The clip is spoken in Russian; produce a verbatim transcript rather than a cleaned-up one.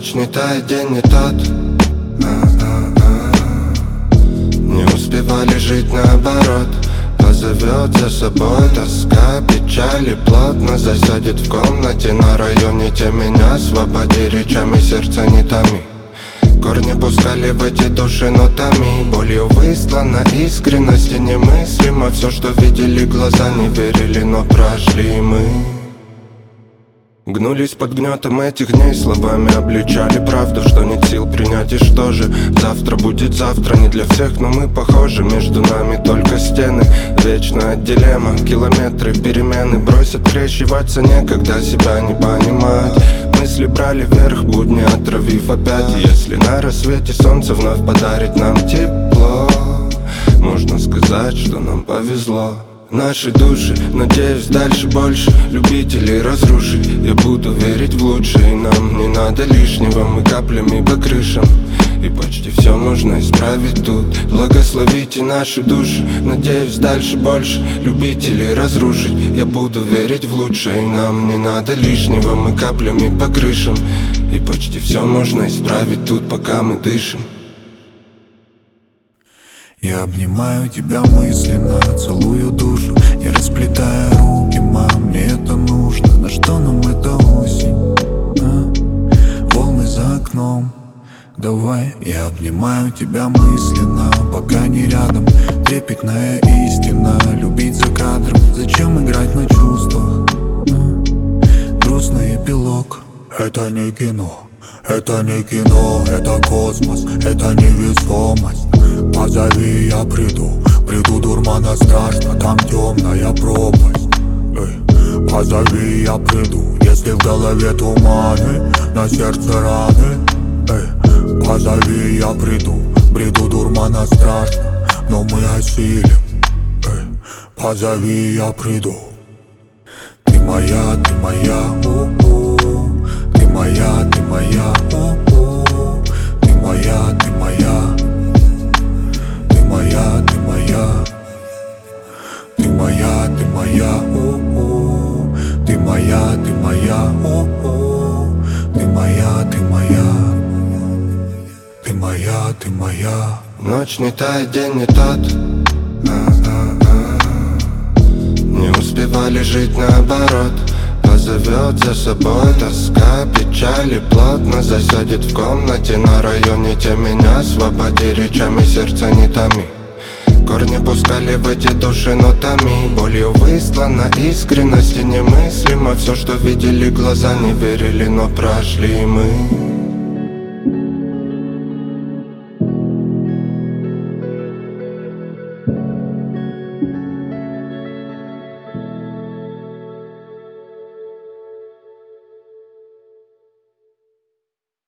Ночь не та, день не тот. Не успевали жить наоборот. Позовет за собой тоска, печаль и плотно засядет в комнате на районе. Те меня освободи, речами сердца не томи. Корни пускали в эти души нотами. Болью выслана искренность и немыслимо. Все, что видели глаза, не верили, но прошли мы. Гнулись под гнетом этих дней, словами обличали правду, что нет сил принять, и что же завтра будет завтра, не для всех, но мы похожи. Между нами только стены, вечная дилемма, километры, перемены. Бросят крещиваться некогда, себя не понимать. Мысли брали вверх, будни отравив опять. Если на рассвете солнце вновь подарит нам тепло, можно сказать, что нам повезло. Наши души, надеюсь, дальше больше любителей разрушить. Я буду верить в лучшее, нам не надо лишнего. Мы каплями по крышам, и почти все можно исправить тут. Благословите наши души, надеюсь, дальше больше любителей разрушить. Я буду верить в лучшее, нам не надо лишнего. Мы каплями по крышам, и почти все можно исправить тут, пока мы дышим. Я обнимаю тебя мысленно, целую душу, не расплетая руки, мам, мне это нужно. На что нам эта осень, а? Волны за окном. Давай, я обнимаю тебя мысленно, пока не рядом. Трепетная истина, любить за кадром. Зачем играть на чувствах, а? Грустный эпилог. Это не кино, это не кино, это космос, это невесомость. Позови, я приду, приду, дурмана страшно, там темная пропасть. Эй, позови, я приду, если в голове туманы, на сердце раны. Эй, позови, я приду, бреду дурмана страшно, но мы осилим. Эй, позови, я приду. Ты моя, ты моя, у-у. Ты моя, ты моя, у-у. Ты моя, ты моя. Моя, ты моя, ты моя, ты моя, о-о. Ты моя, ты моя, о-о. Ты моя, ты моя, ты моя, ты моя. Ночь не та, день не тот. Не успевали жить наоборот. Позовет за собой тоска, печаль и плотно засядет в комнате на районе. Те меня освободи, речами сердца не томи. Корни пускали в эти души нотами. Болью выслана искренность и немыслимо. Все, что видели глаза, не верили, но прошли мы.